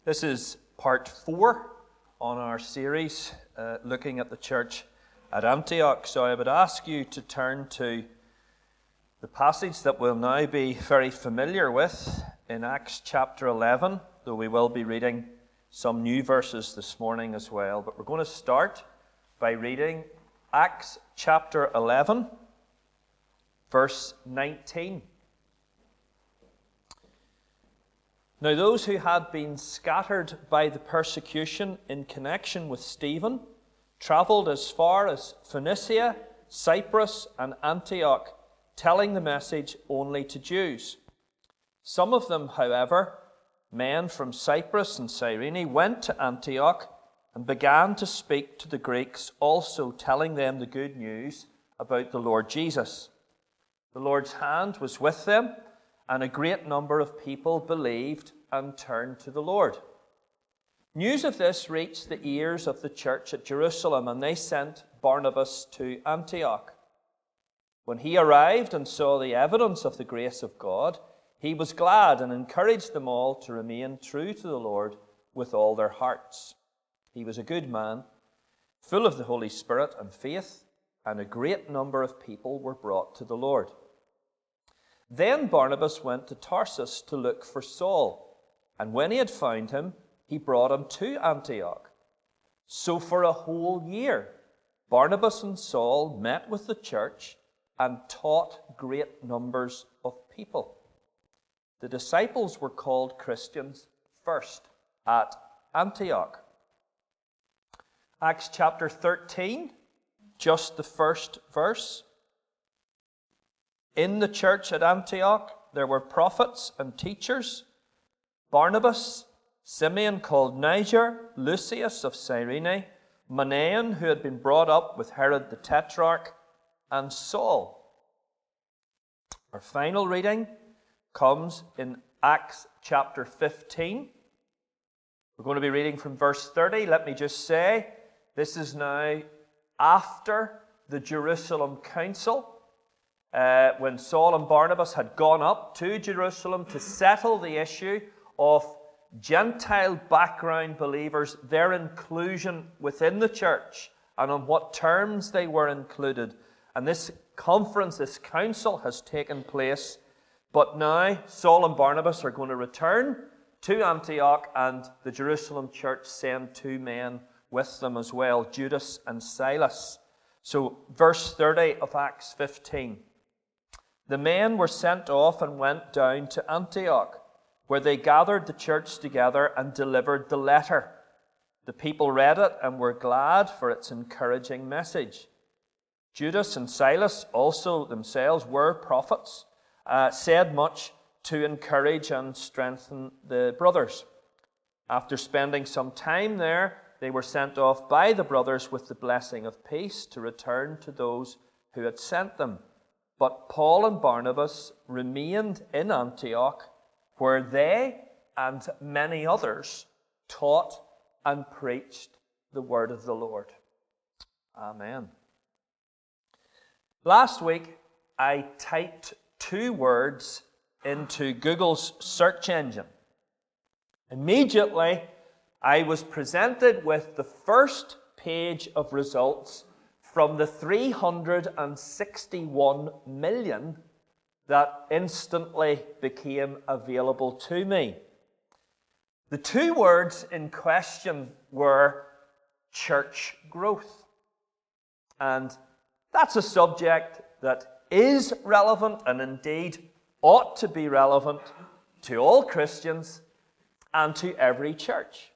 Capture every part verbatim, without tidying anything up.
This is part four on our series uh, looking at the church at Antioch. So I would ask you to turn to the passage that we'll now be very familiar with in Acts chapter eleven, though we will be reading some new verses this morning as well. But we're going to start by reading Acts chapter eleven, verse nineteen. Now those who had been scattered by the persecution in connection with Stephen travelled as far as Phoenicia, Cyprus, and Antioch, telling the message only to Jews. Some of them, however, men from Cyprus and Cyrene, went to Antioch and began to speak to the Greeks, also telling them the good news about the Lord Jesus. The Lord's hand was with them, and a great number of people believed and turned to the Lord. News of this reached the ears of the church at Jerusalem, and they sent Barnabas to Antioch. When he arrived and saw the evidence of the grace of God, he was glad and encouraged them all to remain true to the Lord with all their hearts. He was a good man, full of the Holy Spirit and faith, and a great number of people were brought to the Lord. Then Barnabas went to Tarsus to look for Saul, and when he had found him, he brought him to Antioch. So for a whole year, Barnabas and Saul met with the church and taught great numbers of people. The disciples were called Christians first at Antioch. Acts chapter thirteen, just the first verse. In the church at Antioch, there were prophets and teachers: Barnabas, Simeon called Niger, Lucius of Cyrene, Manaen, who had been brought up with Herod the Tetrarch, and Saul. Our final reading comes in Acts chapter fifteen. We're going to be reading from verse thirty. Let me just say, this is now after the Jerusalem Council, uh, when Saul and Barnabas had gone up to Jerusalem to settle the issue of Gentile background believers, their inclusion within the church, and on what terms they were included. And this conference, this council has taken place. But now Saul and Barnabas are going to return to Antioch, and the Jerusalem church send two men with them as well, Judas and Silas. So verse thirty of Acts fifteen. The men were sent off and went down to Antioch, where they gathered the church together and delivered the letter. The people read it and were glad for its encouraging message. Judas and Silas also themselves were prophets, uh, said much to encourage and strengthen the brothers. After spending some time there, they were sent off by the brothers with the blessing of peace to return to those who had sent them. But Paul and Barnabas remained in Antioch, where they and many others taught and preached the word of the Lord. Amen. Last week, I typed two words into Google's search engine. Immediately, I was presented with the first page of results from the three hundred sixty-one million that instantly became available to me. The two words in question were church growth. And that's a subject that is relevant and indeed ought to be relevant to all Christians and to every church.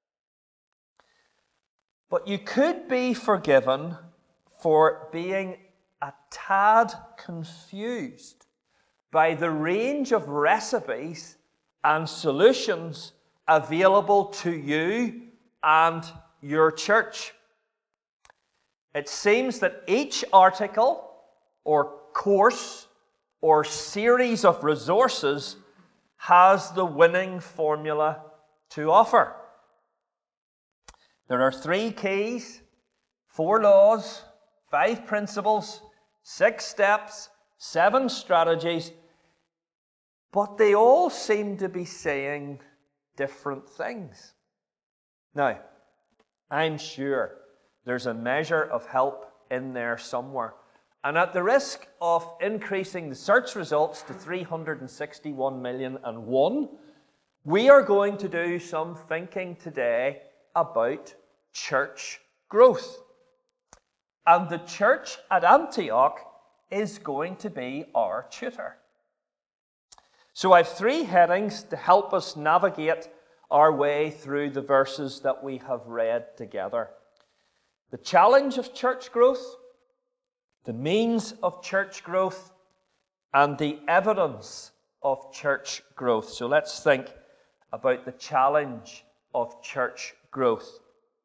But you could be forgiven for being a tad confused by the range of recipes and solutions available to you and your church. It seems that each article or course or series of resources has the winning formula to offer. There are three keys, four laws, five principles, six steps, seven strategies, but they all seem to be saying different things. Now, I'm sure there's a measure of help in there somewhere. And at the risk of increasing the search results to three hundred sixty-one million and one, we are going to do some thinking today about church growth. And the church at Antioch is going to be our tutor. So I have three headings to help us navigate our way through the verses that we have read together. The challenge of church growth, the means of church growth, and the evidence of church growth. So let's think about the challenge of church growth.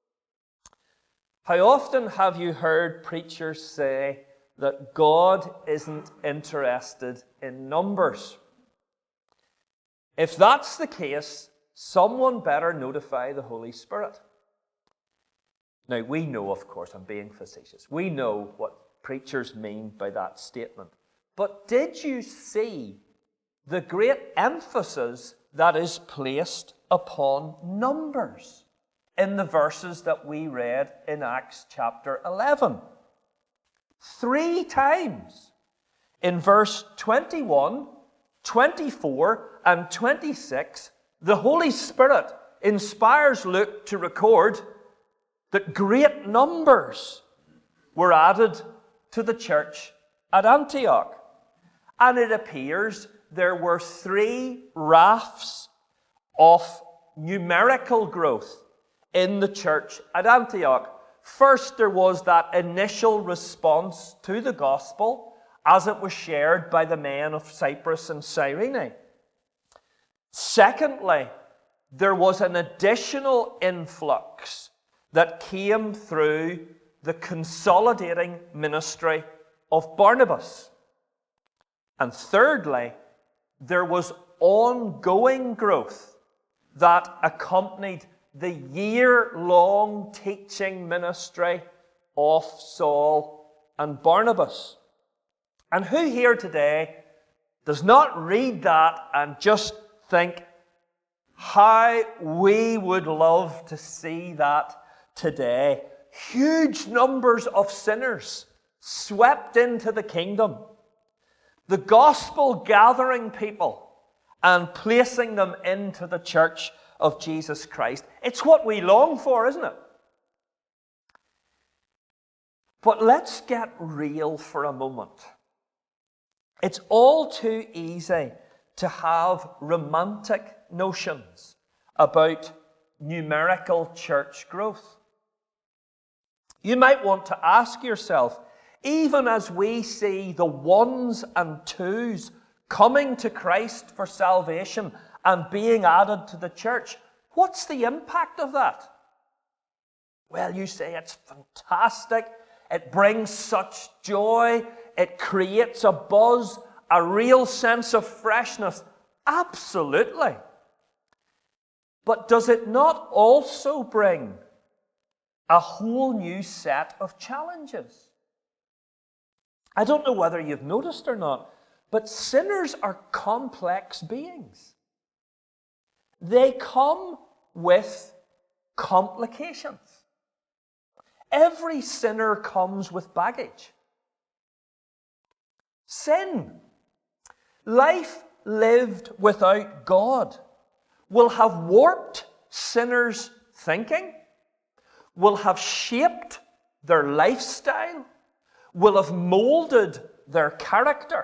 How often have you heard preachers say that God isn't interested in numbers? If that's the case, someone better notify the Holy Spirit. Now, we know, of course, I'm being facetious. We know what preachers mean by that statement. But did you see the great emphasis that is placed upon numbers in the verses that we read in Acts chapter eleven? Three times. In verse twenty-one, twenty-four, and twenty-six, the Holy Spirit inspires Luke to record that great numbers were added to the church at Antioch. And it appears there were three rafts of numerical growth in the church at Antioch. First, there was that initial response to the gospel as it was shared by the men of Cyprus and Cyrene. Secondly, there was an additional influx that came through the consolidating ministry of Barnabas. And thirdly, there was ongoing growth that accompanied the year-long teaching ministry of Saul and Barnabas. And who here today does not read that and just think, how we would love to see that today? Huge numbers of sinners swept into the kingdom. The gospel gathering people and placing them into the church of Jesus Christ. It's what we long for, isn't it? But let's get real for a moment. It's all too easy to have romantic notions about numerical church growth. You might want to ask yourself, even as we see the ones and twos coming to Christ for salvation and being added to the church, what's the impact of that? Well, you say it's fantastic. It brings such joy. It creates a buzz, a real sense of freshness. Absolutely. But does it not also bring a whole new set of challenges? I don't know whether you've noticed or not, but sinners are complex beings. They come with complications. Every sinner comes with baggage. Sin, life lived without God, will have warped sinners' thinking, will have shaped their lifestyle, will have molded their character.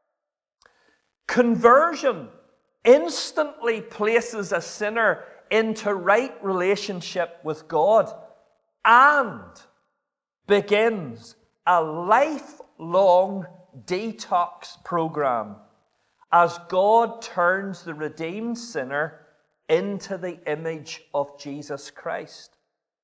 Conversion instantly places a sinner into right relationship with God and begins a lifelong detox program as God turns the redeemed sinner into the image of Jesus Christ.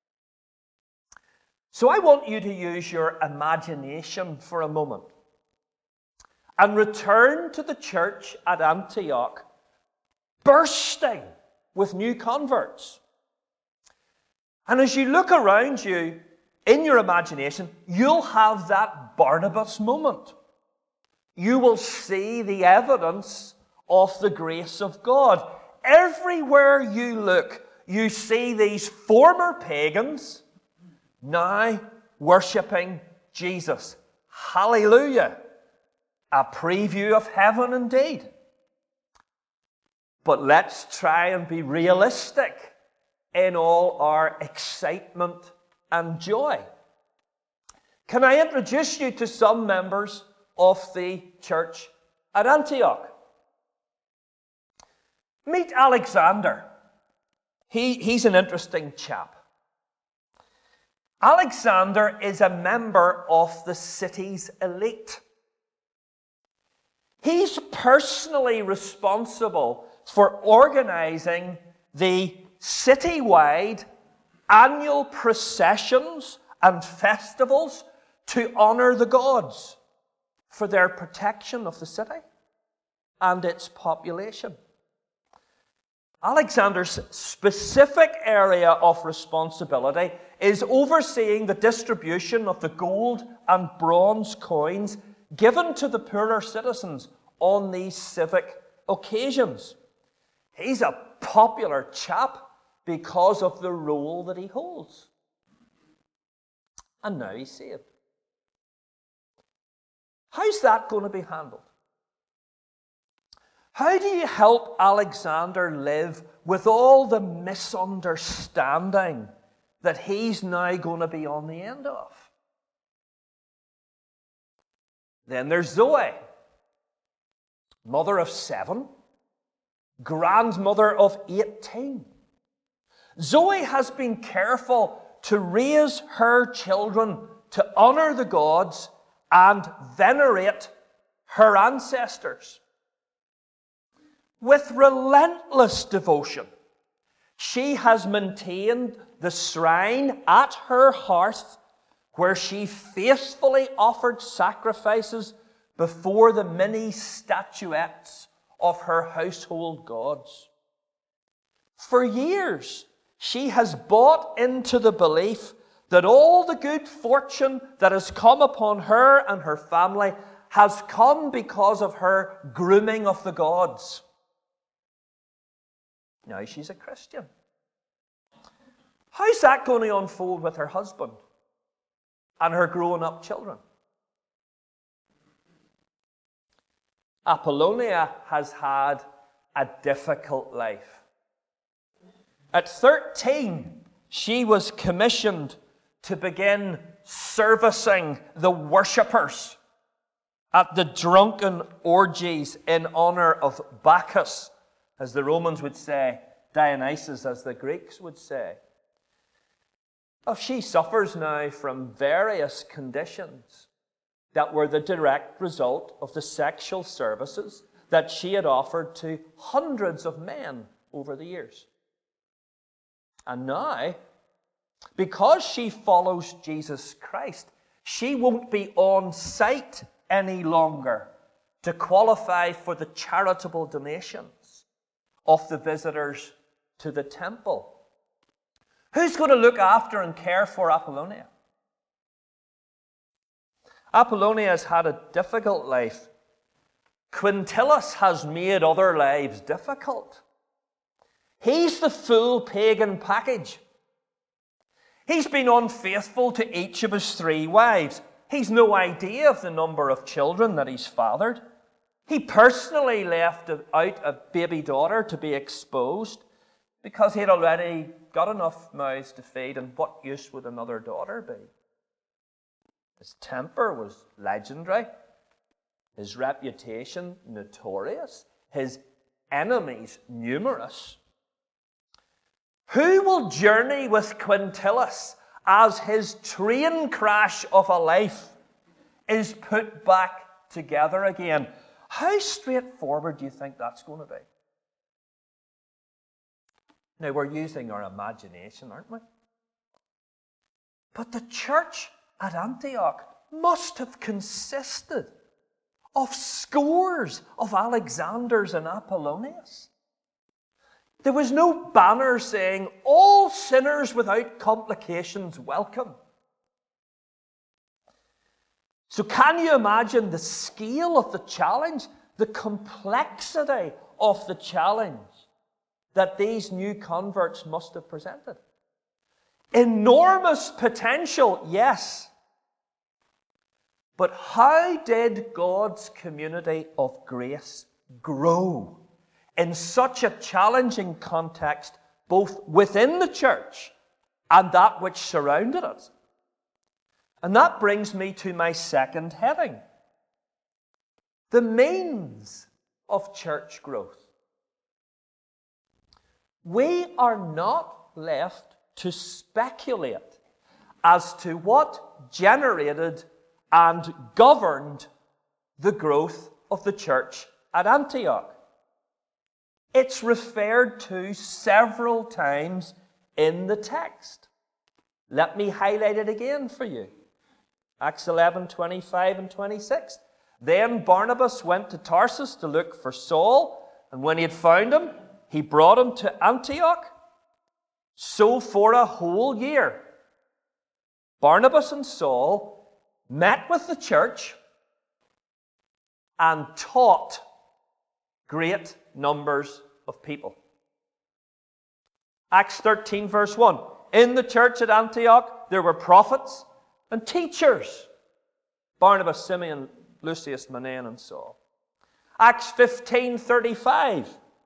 So I want you to use your imagination for a moment and return to the church at Antioch, bursting with new converts. And as you look around you in your imagination, you'll have that Barnabas moment. You will see the evidence of the grace of God everywhere you look, you see these former pagans now worshipping Jesus. Hallelujah! A preview of heaven indeed. But let's try and be realistic in all our excitement and joy. Can I introduce you to some members of the church at Antioch? Meet Alexander. He, he's an interesting chap. Alexander is a member of the city's elite. He's personally responsible for organizing the citywide annual processions and festivals to honor the gods for their protection of the city and its population. Alexander's specific area of responsibility is overseeing the distribution of the gold and bronze coins given to the poorer citizens on these civic occasions. He's a popular chap because of the role that he holds. And now he's saved. How's that going to be handled? How do you help Alexander live with all the misunderstanding that he's now going to be on the end of? Then there's Zoe, mother of seven, grandmother of eighteen. Zoe has been careful to raise her children to honor the gods and venerate her ancestors. With relentless devotion, she has maintained the shrine at her hearth where she faithfully offered sacrifices before the many statuettes of her household gods. For years, she has bought into the belief that all the good fortune that has come upon her and her family has come because of her grooming of the gods. Now she's a Christian. How's that going to unfold with her husband and her grown-up children? Apollonia has had a difficult life. At thirteen, she was commissioned to begin servicing the worshippers at the drunken orgies in honor of Bacchus, as the Romans would say, Dionysus, as the Greeks would say. Oh, she suffers now from various conditions that were the direct result of the sexual services that she had offered to hundreds of men over the years. And now, because she follows Jesus Christ, she won't be on site any longer to qualify for the charitable donations of the visitors to the temple. Who's going to look after and care for Apollonia? Apollonia has had a difficult life. Quintillus has made other lives difficult. He's the full pagan package. He's been unfaithful to each of his three wives. He's no idea of the number of children that he's fathered. He personally left out a baby daughter to be exposed because he had already got enough mouths to feed, and what use would another daughter be? His temper was legendary. His reputation notorious. His enemies numerous. Who will journey with Quintillus as his train crash of a life is put back together again? How straightforward do you think that's going to be? Now, we're using our imagination, aren't we? But the church at Antioch must have consisted of scores of Alexanders and Apollonias. There was no banner saying, "All sinners without complications welcome." So can you imagine the scale of the challenge, the complexity of the challenge? that these new converts must have presented. Enormous potential, yes. But how did God's community of grace grow in such a challenging context, both within the church and that which surrounded it? And that brings me to my second heading: the means of church growth. We are not left to speculate as to what generated and governed the growth of the church at Antioch. It's referred to several times in the text. Let me highlight it again for you. Acts eleven, twenty-five and twenty-six. Then Barnabas went to Tarsus to look for Saul, and when he had found him, he brought him to Antioch. So for a whole year, Barnabas and Saul met with the church and taught great numbers of people. Acts thirteen, verse one. In the church at Antioch, there were prophets and teachers: Barnabas, Simeon, Lucius, Manaen, and Saul. Acts fifteen, thirty-five.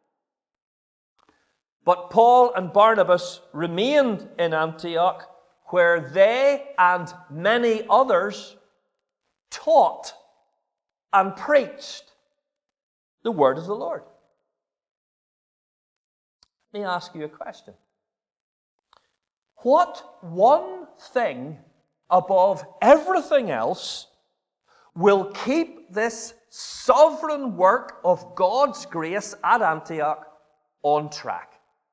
But Paul and Barnabas remained in Antioch, where they and many others taught and preached the word of the Lord. Let me ask you a question. What one thing above everything else will keep this sovereign work of God's grace at Antioch on track?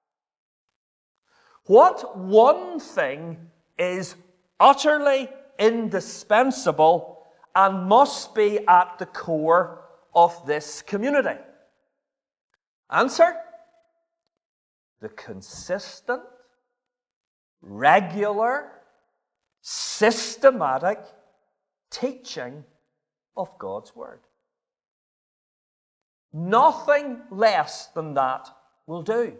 What one thing is utterly indispensable and must be at the core of this community? Answer: the consistent, regular, systematic teaching of God's Word. Nothing less than that will do.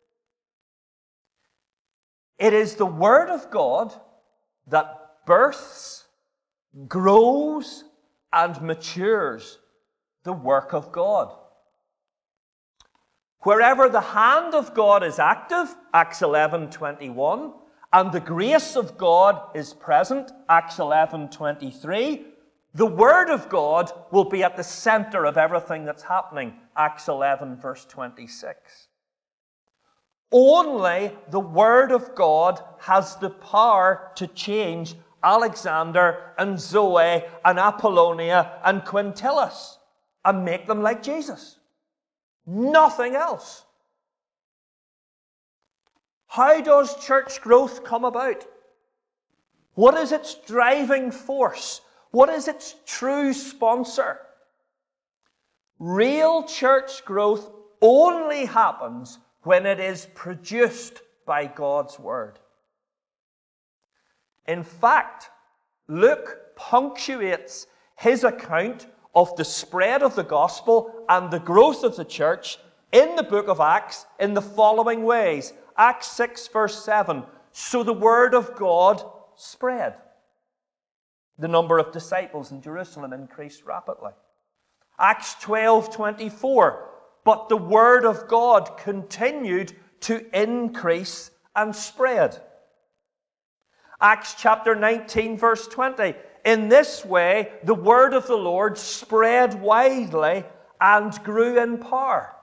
It is the Word of God that births, grows, and matures the work of God. Wherever the hand of God is active, Acts eleven, twenty-one, and the grace of God is present, Acts eleven, twenty-three, the Word of God will be at the center of everything that's happening, Acts eleven, verse twenty-six. Only the Word of God has the power to change Alexander and Zoe and Apollonia and Quintilis and make them like Jesus. Nothing else. How does church growth come about? What is its driving force? What is its true sponsor? Real church growth only happens when it is produced by God's Word. In fact, Luke punctuates his account of the spread of the gospel and the growth of the church in the book of Acts in the following ways. Acts six, verse seven. So the word of God spread. The number of disciples in Jerusalem increased rapidly. Acts twelve, twenty-four. But the word of God continued to increase and spread. Acts chapter nineteen, verse twenty. In this way, the word of the Lord spread widely and grew in power.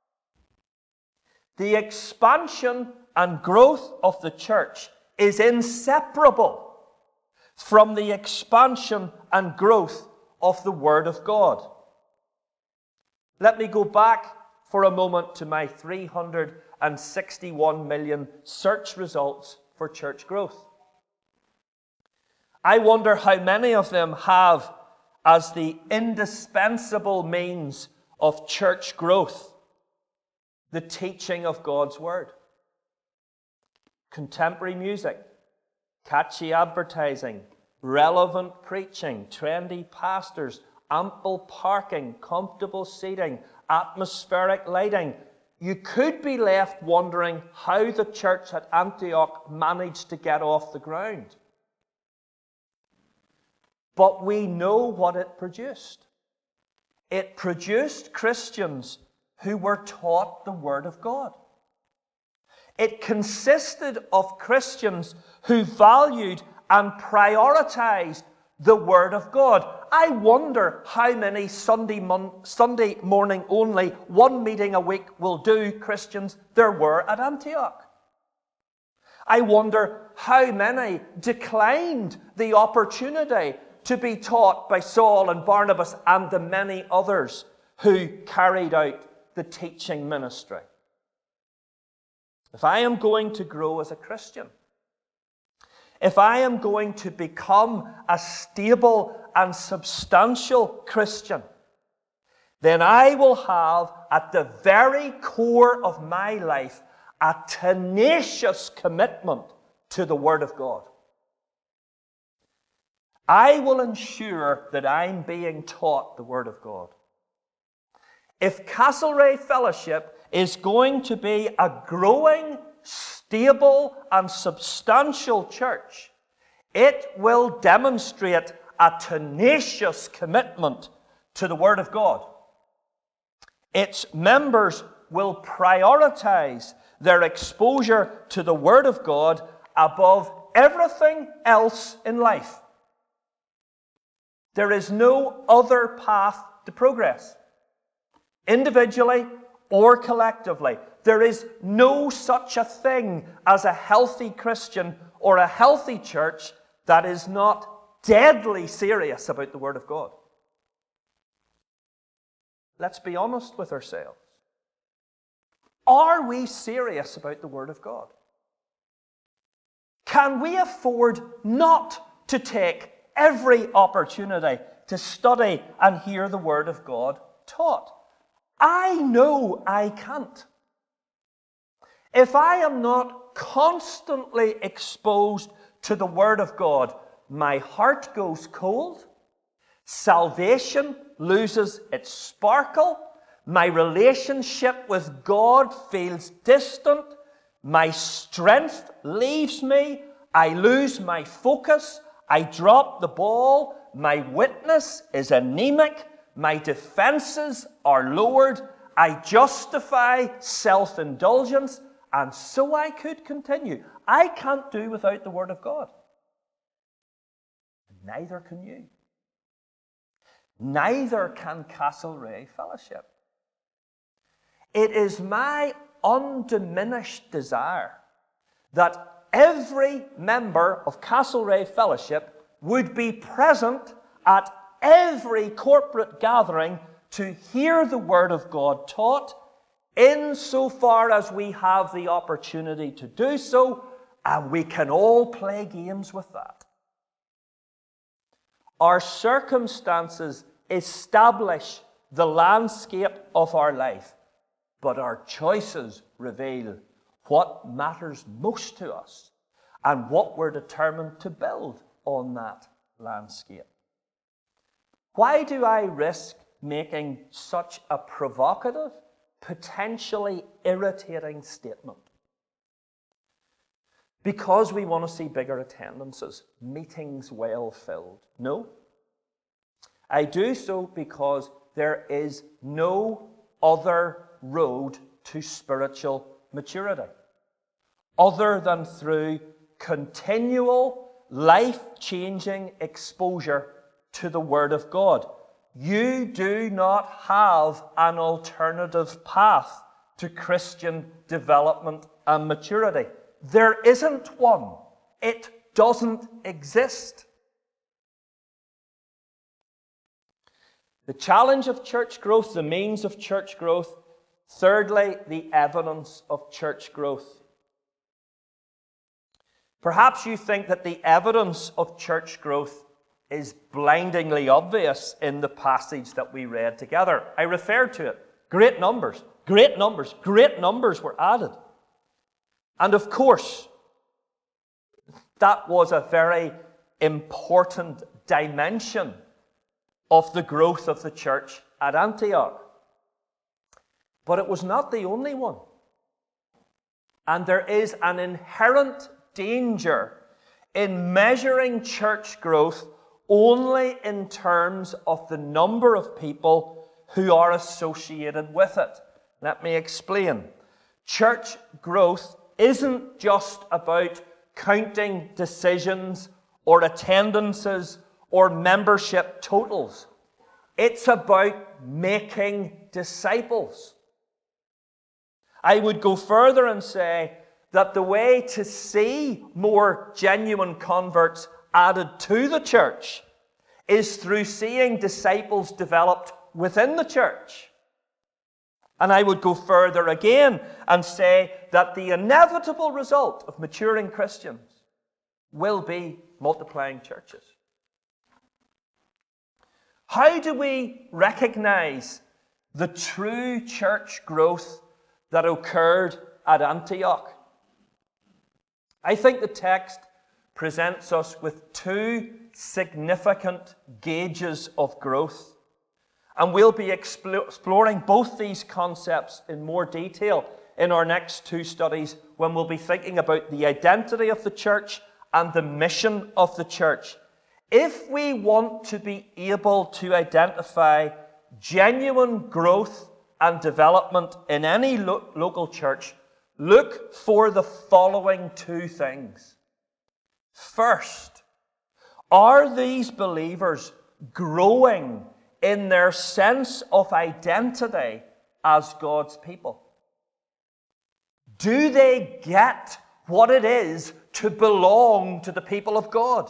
The expansion and growth of the church is inseparable from the expansion and growth of the Word of God. Let me go back for a moment to my three hundred sixty-one million search results for church growth. I wonder how many of them have as the indispensable means of church growth the teaching of God's Word. Contemporary music, catchy advertising, relevant preaching, trendy pastors, ample parking, comfortable seating, atmospheric lighting, you could be left wondering how the church at Antioch managed to get off the ground. But we know what it produced. It produced Christians who were taught the Word of God. It consisted of Christians who valued and prioritized the Word of God. I wonder how many Sunday, mon- Sunday morning only, one meeting a week will do Christians there were at Antioch. I wonder how many declined the opportunity to be taught by Saul and Barnabas and the many others who carried out the teaching ministry. If I am going to grow as a Christian, if I am going to become a stable and substantial Christian, then I will have at the very core of my life a tenacious commitment to the Word of God. I will ensure that I'm being taught the Word of God. If Castlereagh Fellowship is going to be a growing, stable, and substantial church, it will demonstrate a tenacious commitment to the Word of God. Its members will prioritize their exposure to the Word of God above everything else in life. There is no other path to progress, individually or collectively. There is no such a thing as a healthy Christian or a healthy church that is not deadly serious about the Word of God. Let's be honest with ourselves. Are we serious about the Word of God? Can we afford not to take every opportunity to study and hear the Word of God taught? I know I can't. If I am not constantly exposed to the Word of God, my heart goes cold, salvation loses its sparkle, my relationship with God feels distant, my strength leaves me, I lose my focus, I drop the ball, my witness is anemic, my defenses are lowered, I justify self-indulgence, and so I could continue. I can't do without the Word of God. Neither can you. Neither can Castlereagh Fellowship. It is my undiminished desire that every member of Castlereagh Fellowship would be present at every corporate gathering to hear the Word of God taught, insofar as we have the opportunity to do so, and we can all play games with that. Our circumstances establish the landscape of our life, but our choices reveal what matters most to us and what we're determined to build on that landscape. Why do I risk making such a provocative, potentially irritating statement? Because we want to see bigger attendances, meetings well filled. No. I do so because there is no other road to spiritual maturity other than through continual, life-changing exposure to the Word of God. You do not have an alternative path to Christian development and maturity. There isn't one. It doesn't exist. The challenge of church growth, the means of church growth. Thirdly, the evidence of church growth. Perhaps you think that the evidence of church growth is blindingly obvious in the passage that we read together. I referred to it. Great numbers, great numbers, great numbers were added. And of course, that was a very important dimension of the growth of the church at Antioch. But it was not the only one. And there is an inherent danger in measuring church growth only in terms of the number of people who are associated with it. Let me explain. Church growth isn't just about counting decisions or attendances or membership totals. It's about making disciples. I would go further and say that the way to see more genuine converts added to the church is through seeing disciples developed within the church. And I would go further again and say that the inevitable result of maturing Christians will be multiplying churches. How do we recognize the true church growth that occurred at Antioch? I think the text presents us with two significant gauges of growth. And we'll be exploring both these concepts in more detail in our next two studies when we'll be thinking about the identity of the church and the mission of the church. If we want to be able to identify genuine growth and development in any lo- local church, look for the following two things. First, are these believers growing in their sense of identity as God's people? Do they get what it is to belong to the people of God?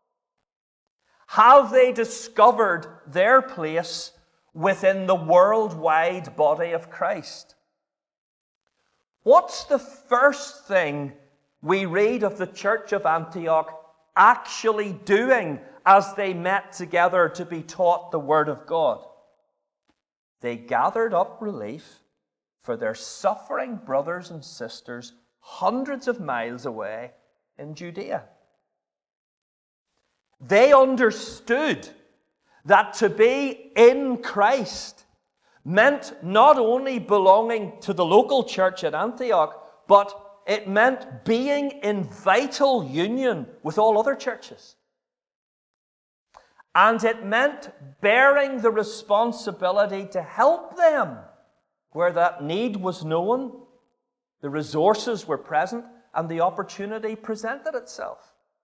Have they discovered their place within the worldwide body of Christ? What's the first thing we read of the church of Antioch actually doing as they met together to be taught the Word of God? They gathered up relief for their suffering brothers and sisters hundreds of miles away in Judea. They understood that to be in Christ meant not only belonging to the local church at Antioch, but it meant being in vital union with all other churches. And it meant bearing the responsibility to help them where that need was known, the resources were present, and the opportunity presented itself.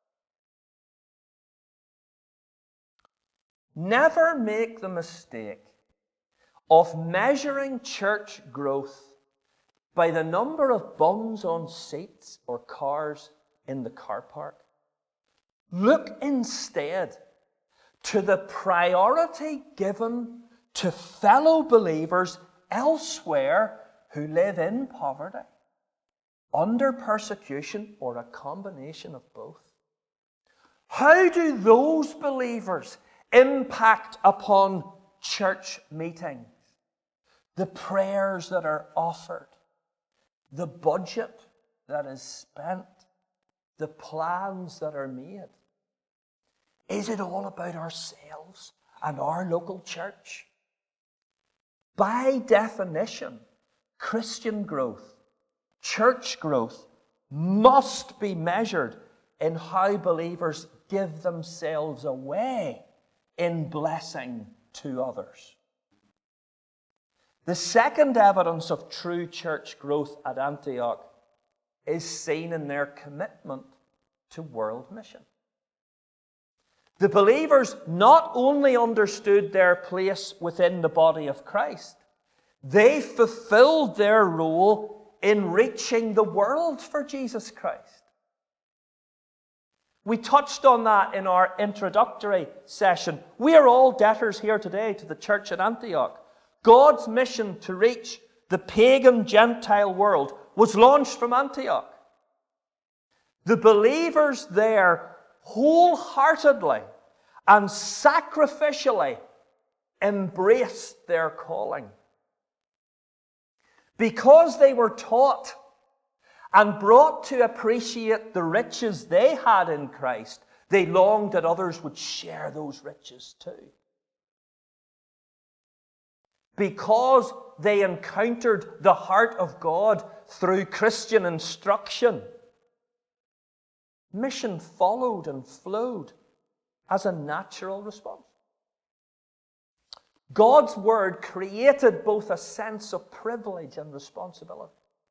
Never make the mistake of measuring church growth by the number of bums on seats or cars in the car park. Look instead to the priority given to fellow believers elsewhere who live in poverty, under persecution, or a combination of both. How do those believers impact upon church meetings? The prayers that are offered, the budget that is spent, the plans that are made. Is it all about ourselves and our local church? By definition, Christian growth, church growth, must be measured in how believers give themselves away in blessing to others. The second evidence of true church growth at Antioch is seen in their commitment to world mission. The believers not only understood their place within the body of Christ, they fulfilled their role in reaching the world for Jesus Christ. We touched on that in our introductory session. We are all debtors here today to the church at Antioch. God's mission to reach the pagan Gentile world was launched from Antioch. The believers there wholeheartedly and sacrificially embraced their calling. Because they were taught and brought to appreciate the riches they had in Christ, they longed that others would share those riches too. because they encountered the heart of God through Christian instruction, mission followed and flowed as a natural response. God's word created both a sense of privilege and responsibility.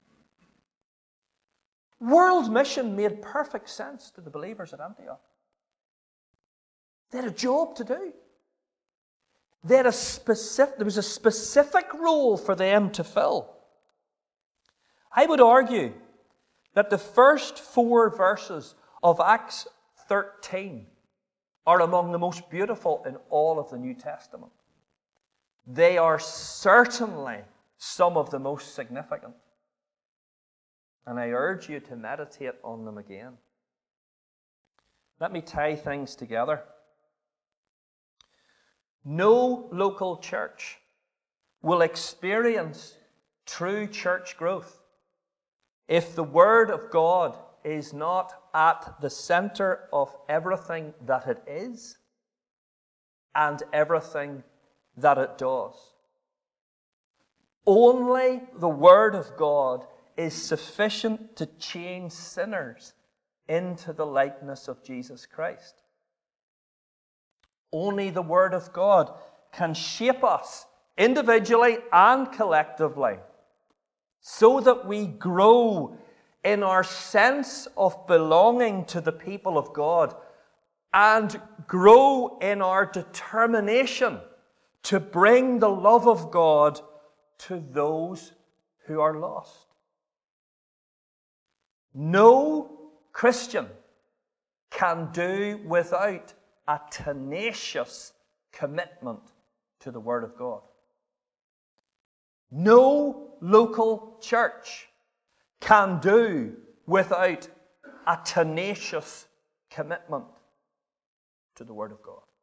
World mission made perfect sense to the believers at Antioch. They had a job to do. They had a specific, there was a specific role for them to fill. I would argue that the first four verses of Acts thirteen are among the most beautiful in all of the New Testament. They are certainly some of the most significant. And I urge you to meditate on them again. Let me tie things together. No local church will experience true church growth if the Word of God is not at the center of everything that it is and everything that it does. Only the Word of God is sufficient to change sinners into the likeness of Jesus Christ. Only the Word of God can shape us individually and collectively so that we grow in our sense of belonging to the people of God and grow in our determination to bring the love of God to those who are lost. No Christian can do without a tenacious commitment to the Word of God. No local church can do without a tenacious commitment to the Word of God.